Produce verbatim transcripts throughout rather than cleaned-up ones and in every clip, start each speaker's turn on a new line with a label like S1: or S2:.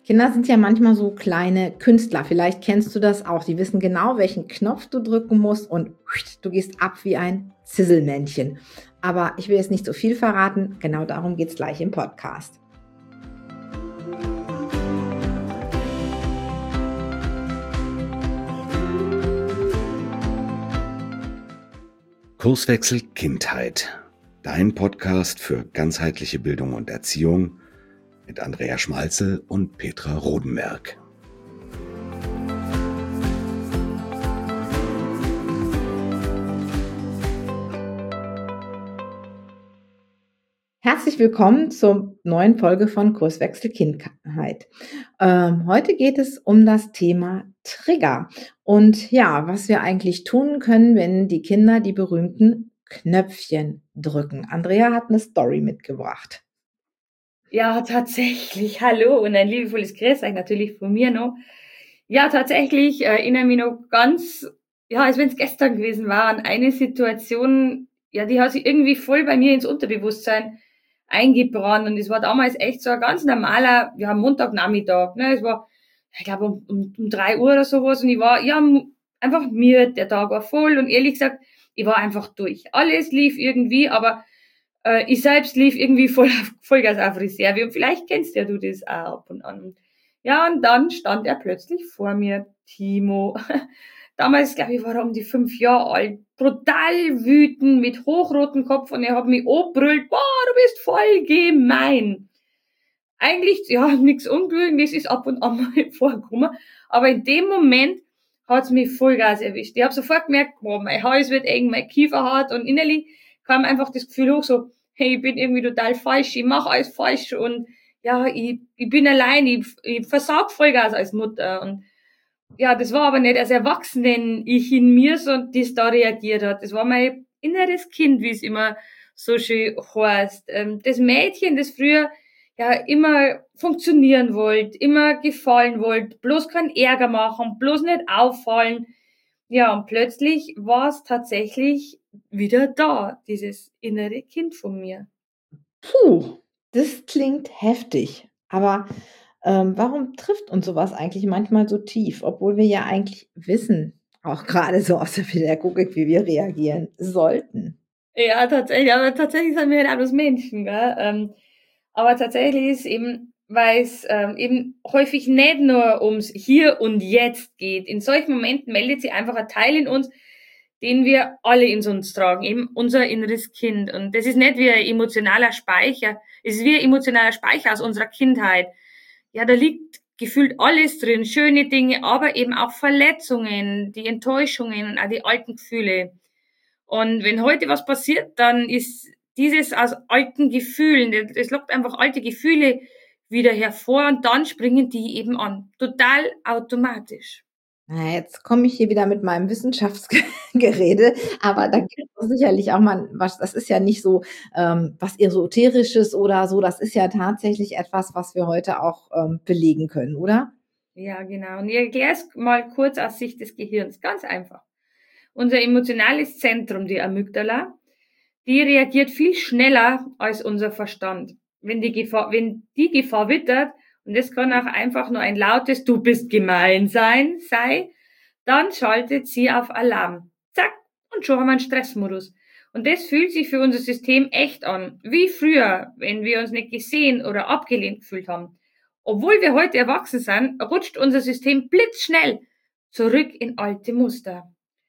S1: Kinder sind ja manchmal so kleine Künstler. Vielleicht kennst du das auch. Die wissen genau, welchen Knopf du drücken musst und du gehst ab wie ein Zisselmännchen. Aber ich will jetzt nicht so viel verraten. Genau darum geht es gleich im Podcast.
S2: Kurswechsel Kindheit. Dein Podcast für ganzheitliche Bildung und Erziehung mit Andrea Schmalzel und Petra Rodenberg.
S1: Herzlich willkommen zur neuen Folge von Kurswechsel Kindheit. Ähm, heute geht es um das Thema Trigger und ja, was wir eigentlich tun können, wenn die Kinder die berühmten Knöpfchen drücken. Andrea hat eine Story mitgebracht.
S3: Ja, tatsächlich. Hallo und ein liebevolles Grüß euch natürlich von mir noch. Ja, tatsächlich äh, erinnere mich noch ganz, ja, als wenn es gestern gewesen war, an eine Situation, ja, die hat sich irgendwie voll bei mir ins Unterbewusstsein eingebrannt und es war damals echt so ein ganz normaler, ja, Montagnachmittag, ne, es war, ich glaube, um, um, um drei Uhr oder sowas und ich war, ja, einfach müde, der Tag war voll und ehrlich gesagt, ich war einfach durch. Alles lief irgendwie, aber äh, ich selbst lief irgendwie voll auf, Vollgas auf Reserve und vielleicht kennst ja du das auch ab und an. Ja, und dann stand er plötzlich vor mir, Timo. Damals, glaube ich, war er um die fünf Jahre alt, brutal wütend, mit hochrotem Kopf und er hat mich angebrüllt, boah, du bist voll gemein. Eigentlich, ja, nichts Ungewöhnliches ist ab und an mal vorgekommen, aber in dem Moment hat's mich Vollgas erwischt. Ich habe sofort gemerkt, boah, mein Hals wird eng, mein Kiefer hart und innerlich kam einfach das Gefühl hoch, so, hey, ich bin irgendwie total falsch, ich mache alles falsch und ja, ich, ich bin allein, ich, ich versag Vollgas als Mutter. Und ja, das war aber nicht als Erwachsenen ich in mir, so das da reagiert hat. Das war mein inneres Kind, wie es immer so schön heißt. Das Mädchen, das früher ja immer funktionieren wollte, immer gefallen wollte, bloß keinen Ärger machen, bloß nicht auffallen. Ja, und plötzlich war es tatsächlich wieder da, dieses innere Kind von mir.
S1: Puh, das klingt heftig. Aber ähm, warum trifft uns sowas eigentlich manchmal so tief, obwohl wir ja eigentlich wissen, auch gerade so aus der Pädagogik, wie wir reagieren sollten?
S3: Ja, tatsächlich, aber tatsächlich sind wir halt auch bloß Menschen, gell? Ähm, aber tatsächlich ist eben, weil es ähm, eben häufig nicht nur ums Hier und Jetzt geht. In solchen Momenten meldet sich einfach ein Teil in uns, den wir alle in uns tragen, eben unser inneres Kind. Und das ist nicht wie ein emotionaler Speicher, es ist wie ein emotionaler Speicher aus unserer Kindheit. Ja, da liegt gefühlt alles drin, schöne Dinge, aber eben auch Verletzungen, die Enttäuschungen und auch die alten Gefühle. Und wenn heute was passiert, dann ist dieses aus alten Gefühlen, das lockt einfach alte Gefühle wieder hervor und dann springen die eben an. Total automatisch.
S1: Na, jetzt komme ich hier wieder mit meinem Wissenschaftsgerede, aber da gibt es sicherlich auch mal was, das ist ja nicht so ähm, was Esoterisches oder so, das ist ja tatsächlich etwas, was wir heute auch ähm, belegen können, oder?
S3: Ja, genau. Und ich erkläre es mal kurz aus Sicht des Gehirns. Ganz einfach. Unser emotionales Zentrum, die Amygdala, die reagiert viel schneller als unser Verstand. Wenn die Gefahr, wenn die Gefahr wittert, und das kann auch einfach nur ein lautes Du bist gemein sein, sei, dann schaltet sie auf Alarm. Zack, und schon haben wir einen Stressmodus. Und das fühlt sich für unser System echt an, wie früher, wenn wir uns nicht gesehen oder abgelehnt gefühlt haben. Obwohl wir heute erwachsen sind, rutscht unser System blitzschnell zurück in alte Muster.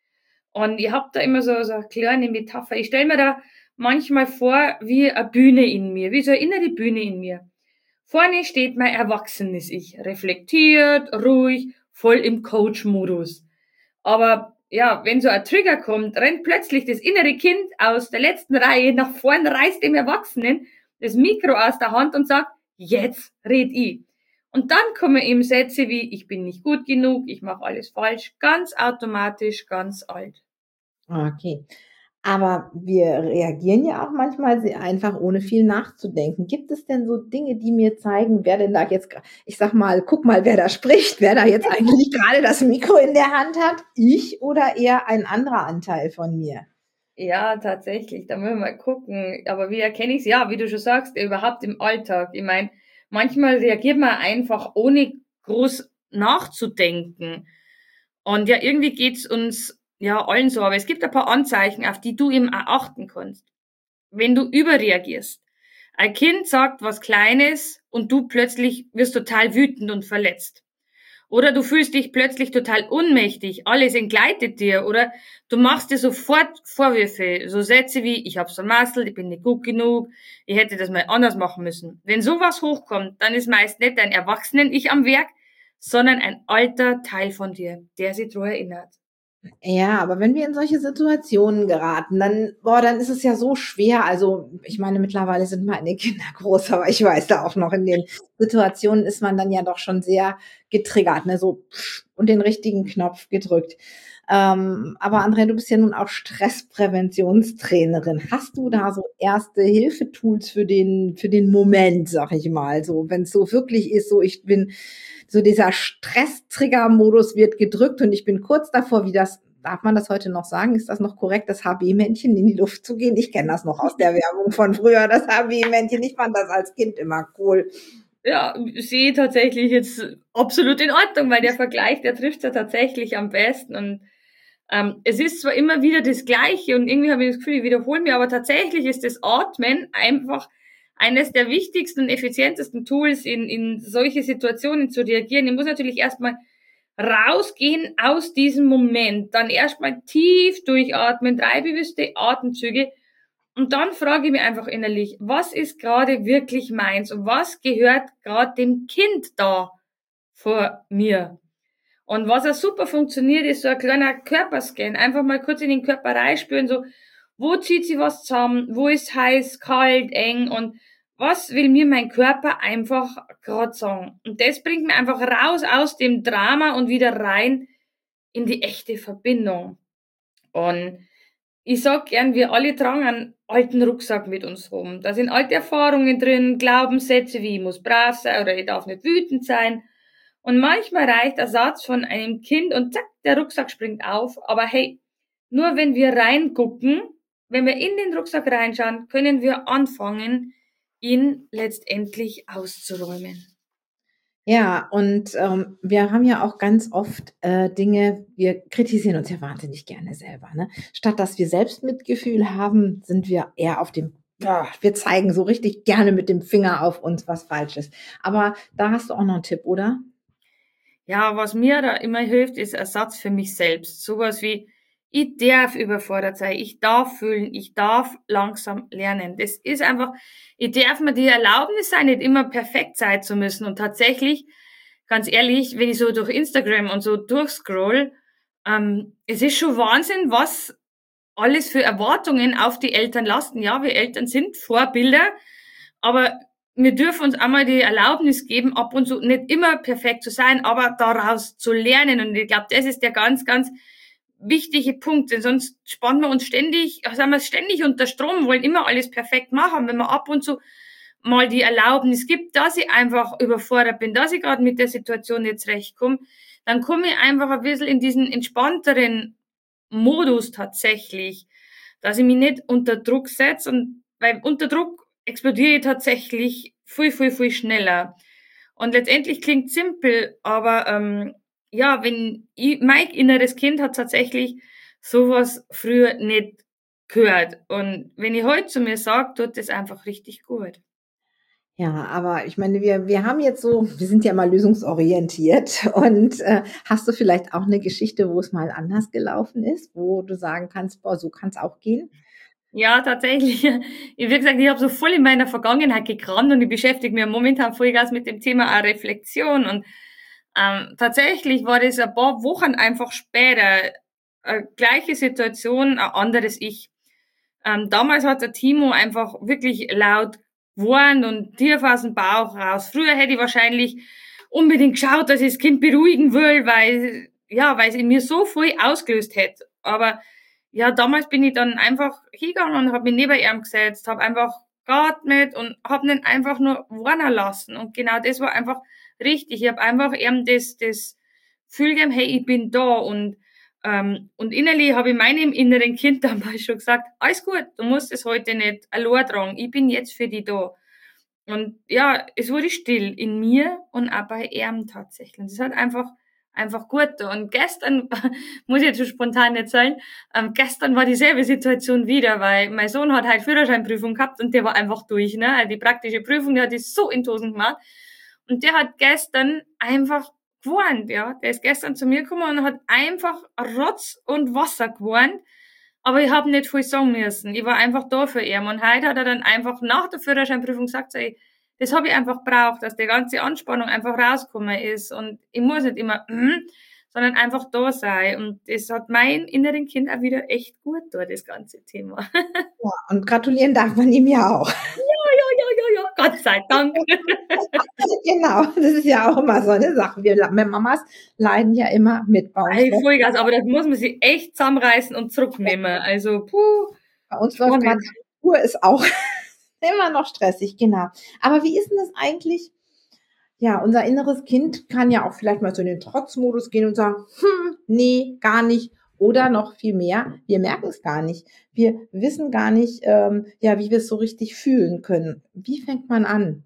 S3: Und ich hab da immer so, so eine kleine Metapher. Ich stelle mir da manchmal vor, wie eine Bühne in mir, wie so eine innere Bühne in mir. Vorne steht mein erwachsenes Ich, reflektiert, ruhig, voll im Coach-Modus. Aber ja, wenn so ein Trigger kommt, rennt plötzlich das innere Kind aus der letzten Reihe nach vorn, reißt dem Erwachsenen das Mikro aus der Hand und sagt, jetzt red ich. Und dann kommen eben Sätze wie, ich bin nicht gut genug, ich mache alles falsch, ganz automatisch, ganz alt.
S1: Okay. Aber wir reagieren ja auch manchmal sehr einfach, ohne viel nachzudenken. Gibt es denn so Dinge, die mir zeigen, wer denn da jetzt, ich sag mal, guck mal, wer da spricht, wer da jetzt eigentlich gerade das Mikro in der Hand hat? Ich oder eher ein anderer Anteil von mir?
S3: Ja, tatsächlich, da müssen wir mal gucken. Aber wie erkenne ich es? Ja, wie du schon sagst, überhaupt im Alltag. Ich meine, manchmal reagiert man einfach ohne groß nachzudenken. Und ja, irgendwie geht's uns ja allen so, aber es gibt ein paar Anzeichen, auf die du eben auch achten kannst. Wenn du überreagierst. Ein Kind sagt was Kleines und du plötzlich wirst total wütend und verletzt. Oder du fühlst dich plötzlich total ohnmächtig, alles entgleitet dir, oder du machst dir sofort Vorwürfe, so Sätze wie, ich hab's vermasselt, ich bin nicht gut genug, ich hätte das mal anders machen müssen. Wenn sowas hochkommt, dann ist meist nicht dein Erwachsenen-Ich am Werk, sondern ein alter Teil von dir, der sich daran erinnert.
S1: Ja, aber wenn wir in solche Situationen geraten, dann, boah, dann ist es ja so schwer. Also, ich meine, mittlerweile sind meine Kinder groß, aber ich weiß da auch noch, in den Situationen ist man dann ja doch schon sehr getriggert, ne, so pff, und den richtigen Knopf gedrückt. Ähm, aber Andrea, du bist ja nun auch Stresspräventionstrainerin. Hast du da so erste Hilfetools für den, für den Moment, sag ich mal, so, wenn es so wirklich ist, so ich bin so dieser Stress-Trigger-Modus wird gedrückt und ich bin kurz davor, wie das, darf man das heute noch sagen? Ist das noch korrekt, das H B-Männchen in die Luft zu gehen? Ich kenne das noch aus der Werbung von früher, das H B-Männchen. Ich fand das als Kind immer cool.
S3: Ja, sehe tatsächlich jetzt absolut in Ordnung, weil der Vergleich, der trifft ja tatsächlich am besten. Und ähm, es ist zwar immer wieder das Gleiche und irgendwie habe ich das Gefühl, ich wiederhole mir, aber tatsächlich ist das Atmen einfach eines der wichtigsten und effizientesten Tools, in, in solche Situationen zu reagieren. Ich muss natürlich erstmal rausgehen aus diesem Moment, dann erstmal tief durchatmen, drei bewusste Atemzüge und dann frage ich mich einfach innerlich, was ist gerade wirklich meins und was gehört gerade dem Kind da vor mir? Und was auch super funktioniert, ist so ein kleiner Körperscan. Einfach mal kurz in den Körper reinspüren, so, wo zieht sie was zusammen, wo ist heiß, kalt, eng und was will mir mein Körper einfach gerade sagen? Und das bringt mich einfach raus aus dem Drama und wieder rein in die echte Verbindung. Und ich sag gern, wir alle tragen einen alten Rucksack mit uns rum. Da sind alte Erfahrungen drin, Glaubenssätze wie ich muss brav sein oder ich darf nicht wütend sein. Und manchmal reicht der Satz von einem Kind und zack, der Rucksack springt auf. Aber hey, nur wenn wir reingucken, wenn wir in den Rucksack reinschauen, können wir anfangen, ihn letztendlich auszuräumen.
S1: Ja, und ähm, wir haben ja auch ganz oft äh, Dinge, wir kritisieren uns ja wahnsinnig gerne selber. Ne? Statt dass wir Selbstmitgefühl haben, sind wir eher auf dem, boah, wir zeigen so richtig gerne mit dem Finger auf uns, was falsch ist. Aber da hast du auch noch einen Tipp, oder?
S3: Ja, was mir da immer hilft, ist Ersatz für mich selbst. Sowas wie, ich darf überfordert sein, ich darf fühlen, ich darf langsam lernen. Das ist einfach, ich darf mir die Erlaubnis sein, nicht immer perfekt sein zu müssen. Und tatsächlich, ganz ehrlich, wenn ich so durch Instagram und so durchscroll, ähm, es ist schon Wahnsinn, was alles für Erwartungen auf die Eltern lasten. Ja, wir Eltern sind Vorbilder, aber wir dürfen uns einmal die Erlaubnis geben, ab und zu nicht immer perfekt zu sein, aber daraus zu lernen. Und ich glaube, das ist der ganz, ganz wichtige Punkt, denn sonst spannen wir uns ständig, sind wir ständig unter Strom, wollen immer alles perfekt machen. Wenn man ab und zu mal die Erlaubnis gibt, dass ich einfach überfordert bin, dass ich gerade mit der Situation nicht zurechtkomme, dann komme ich einfach ein bisschen in diesen entspannteren Modus tatsächlich, dass ich mich nicht unter Druck setze und weil unter Druck explodiere ich tatsächlich viel, viel, viel schneller. Und letztendlich klingt simpel, aber ähm, ja, wenn ich, mein inneres Kind hat tatsächlich sowas früher nicht gehört. Und wenn ich heute zu mir sage, tut das einfach richtig gut.
S1: Ja, aber ich meine, wir, wir haben jetzt so, wir sind ja mal lösungsorientiert und äh, hast du vielleicht auch eine Geschichte, wo es mal anders gelaufen ist, wo du sagen kannst, boah, so kann es auch gehen?
S3: Ja, tatsächlich. Ich, wie gesagt, ich habe so voll in meiner Vergangenheit gekramt und ich beschäftige mich momentan vollgas mit dem Thema auch Reflexion. Und ähm, tatsächlich war das ein paar Wochen einfach später äh, gleiche Situation, ein anderes Ich. Ähm, damals hat der Timo einfach wirklich laut gewarnt und tief aus dem Bauch raus. Früher hätte ich wahrscheinlich unbedingt geschaut, dass ich das Kind beruhigen will, weil, ja, weil es in mir so viel ausgelöst hätte. Aber ja, damals bin ich dann einfach hingegangen und habe mich neben ihm gesetzt, habe einfach geatmet und habe ihn einfach nur warnen lassen. Und genau das war einfach richtig. Ich habe einfach ihm das, das Gefühl gegeben, hey, ich bin da. Und, ähm, und innerlich habe ich meinem inneren Kind damals schon gesagt, alles gut, du musst es heute nicht allein tragen, ich bin jetzt für dich da. Und ja, es wurde still in mir und auch bei ihm tatsächlich. Und das hat einfach, einfach gut. Und gestern, muss ich jetzt so spontan erzählen, ähm, gestern war dieselbe Situation wieder, weil mein Sohn hat halt Führerscheinprüfung gehabt und der war einfach durch, ne? Also die praktische Prüfung, die hat das so in Dosen gemacht. Und der hat gestern einfach gewarnt, ja. Der ist gestern zu mir gekommen und hat einfach Rotz und Wasser gewarnt. Aber ich habe nicht viel sagen müssen. Ich war einfach da für ihn. Und heute hat er dann einfach nach der Führerscheinprüfung gesagt, ey, das habe ich einfach braucht, dass die ganze Anspannung einfach rausgekommen ist. Und ich muss nicht immer, mm, sondern einfach da sein. Und das hat mein inneren Kind auch wieder echt gut da, das ganze Thema.
S1: Ja, und gratulieren darf man ihm ja auch.
S3: Ja, ja, ja, ja, ja, Gott sei Dank.
S1: Genau, das ist ja auch immer so eine Sache. Wir, wir Mamas leiden ja immer mit bei uns.
S3: Hey, Vollgas, aber das muss man sich echt zusammenreißen und zurücknehmen. Also, puh.
S1: Bei uns läuft gerade, Uhr ist auch immer noch stressig, genau. Aber wie ist denn das eigentlich? Ja, unser inneres Kind kann ja auch vielleicht mal so in den Trotzmodus gehen und sagen, hm, nee, gar nicht. Oder noch viel mehr, wir merken es gar nicht. Wir wissen gar nicht, ähm, ja, wie wir es so richtig fühlen können. Wie fängt man an?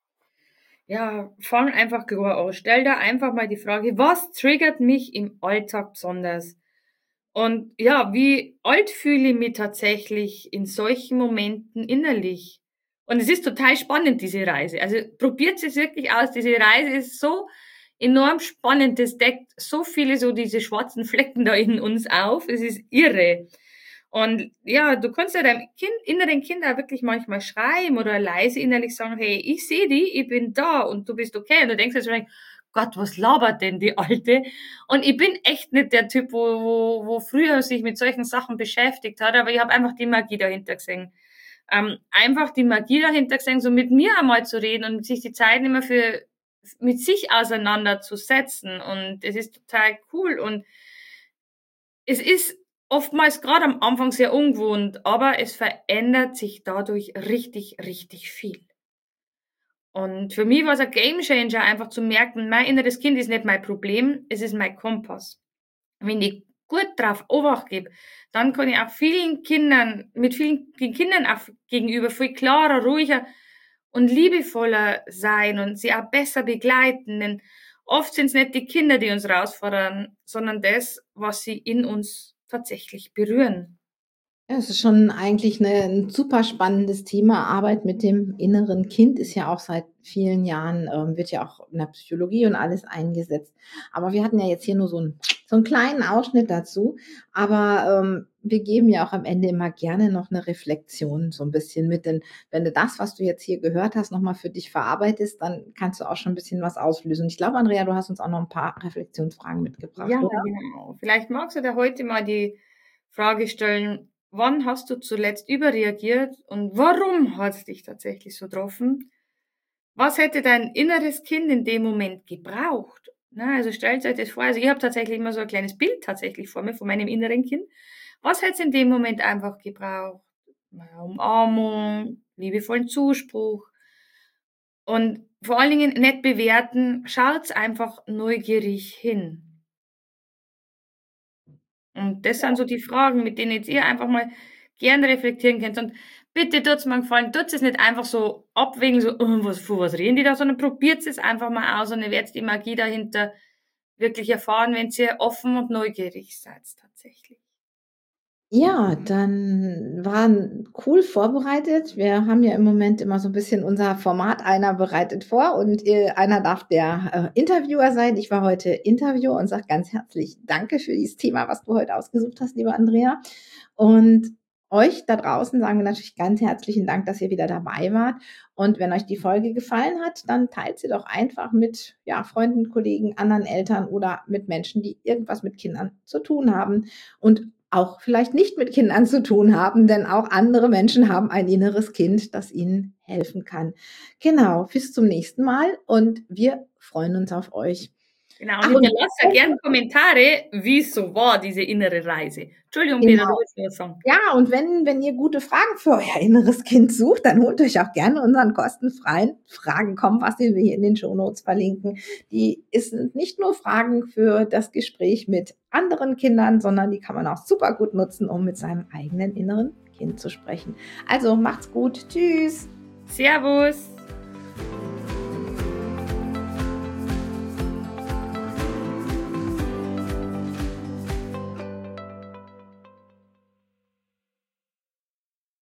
S3: Ja, fang einfach klar an. Stell dir einfach mal die Frage, was triggert mich im Alltag besonders? Und ja, wie alt fühle ich mich tatsächlich in solchen Momenten innerlich? Und es ist total spannend, diese Reise. Also probiert es wirklich aus. Diese Reise ist so enorm spannend. Das deckt so viele so diese schwarzen Flecken da in uns auf. Es ist irre. Und ja, du kannst ja deinem kind, inneren Kind auch wirklich manchmal schreiben oder leise innerlich sagen, hey, ich sehe dich, ich bin da und du bist okay. Und du denkst jetzt wahrscheinlich, Gott, was labert denn die Alte? Und ich bin echt nicht der Typ, wo, wo, wo früher sich mit solchen Sachen beschäftigt hat, aber ich habe einfach die Magie dahinter gesehen. Ähm, einfach die Magie dahinter gesehen, so mit mir einmal zu reden und sich die Zeit immer für mit sich auseinanderzusetzen. Und es ist total cool. Und es ist oftmals gerade am Anfang sehr ungewohnt, aber es verändert sich dadurch richtig, richtig viel. Und für mich war es ein Gamechanger, einfach zu merken, mein inneres Kind ist nicht mein Problem, es ist mein Kompass. Wenn ich gut drauf Obacht gebe, dann kann ich auch vielen Kindern, mit vielen Kindern auch gegenüber viel klarer, ruhiger und liebevoller sein und sie auch besser begleiten. Denn oft sind es nicht die Kinder, die uns herausfordern, sondern das, was sie in uns tatsächlich berühren.
S1: Ja, es ist schon eigentlich eine, ein super spannendes Thema. Arbeit mit dem inneren Kind ist ja auch seit vielen Jahren, ähm, wird ja auch in der Psychologie und alles eingesetzt. Aber wir hatten ja jetzt hier nur so einen, so einen kleinen Ausschnitt dazu. Aber ähm, wir geben ja auch am Ende immer gerne noch eine Reflexion so ein bisschen mit. Denn wenn du das, was du jetzt hier gehört hast, nochmal für dich verarbeitest, dann kannst du auch schon ein bisschen was auslösen. Ich glaube, Andrea, du hast uns auch noch ein paar Reflexionsfragen mitgebracht,
S3: Ja,
S1: oder?
S3: genau. Vielleicht magst du da heute mal die Frage stellen, wann hast du zuletzt überreagiert und warum hat es dich tatsächlich so getroffen? Was hätte dein inneres Kind in dem Moment gebraucht? Na, also stellt euch das vor, also ich habe tatsächlich immer so ein kleines Bild tatsächlich vor mir von meinem inneren Kind. Was hätte es in dem Moment einfach gebraucht? Eine Umarmung, liebevollen Zuspruch und vor allen Dingen nicht bewerten, schaut's einfach neugierig hin. Und das sind so die Fragen, mit denen jetzt ihr einfach mal gern reflektieren könnt. Und bitte tut's mir einen Gefallen, tut's es nicht einfach so abwägen, so, oh, was, für was reden die da, sondern probiert es einfach mal aus und ihr werdet die Magie dahinter wirklich erfahren, wenn ihr offen und neugierig seid, tatsächlich.
S1: Ja, dann waren cool vorbereitet. Wir haben ja im Moment immer so ein bisschen unser Format, einer bereitet vor und äh, einer darf der äh, Interviewer sein. Ich war heute Interviewer und sage ganz herzlich Danke für dieses Thema, was du heute ausgesucht hast, liebe Andrea. Und euch da draußen sagen wir natürlich ganz herzlichen Dank, dass ihr wieder dabei wart. Und wenn euch die Folge gefallen hat, dann teilt sie doch einfach mit ja, Freunden, Kollegen, anderen Eltern oder mit Menschen, die irgendwas mit Kindern zu tun haben. Und auch vielleicht nicht mit Kindern zu tun haben, denn auch andere Menschen haben ein inneres Kind, das ihnen helfen kann. Genau, bis zum nächsten Mal und wir freuen uns auf euch.
S3: Genau, und hinterlasst ja gerne Kommentare, wie es so war, diese innere Reise. Entschuldigung, Peter,
S1: Genau.
S3: du willst was sagen.
S1: Ja, und wenn, wenn ihr gute Fragen für euer inneres Kind sucht, dann holt euch auch gerne unseren kostenfreien Fragenkompass, den wir hier in den Shownotes verlinken. Die sind nicht nur Fragen für das Gespräch mit anderen Kindern, sondern die kann man auch super gut nutzen, um mit seinem eigenen inneren Kind zu sprechen. Also macht's gut. Tschüss.
S3: Servus.